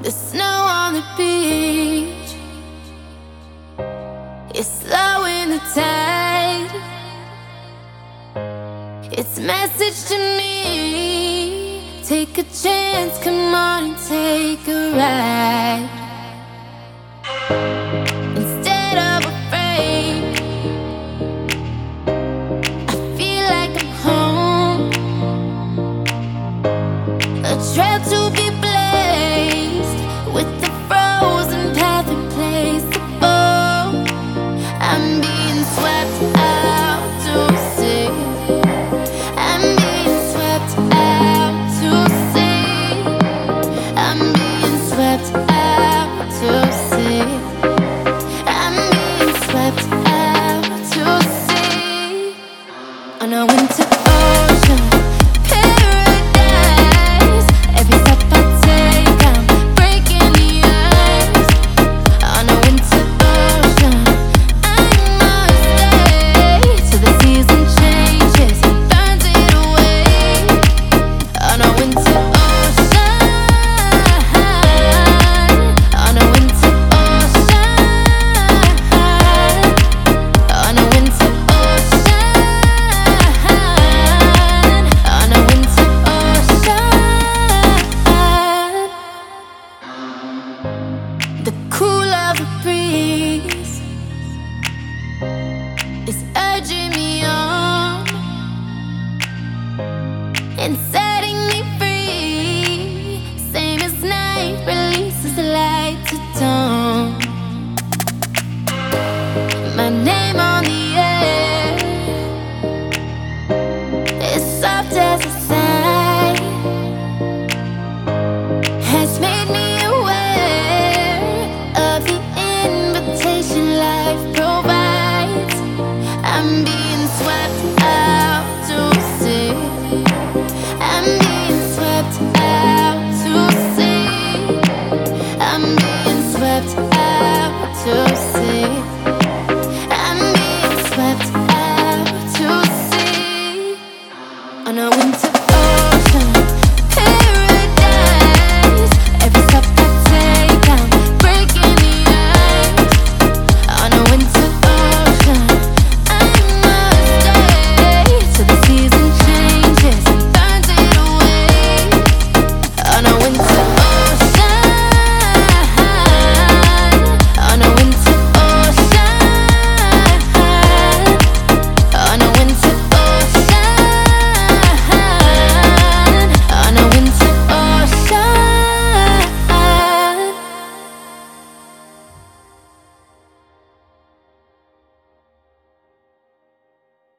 The snow on the beach is slowing the tide. It's a message to me. Take a chance, come on and take a ride. Instead of afraid, I feel like I'm home. A trail to be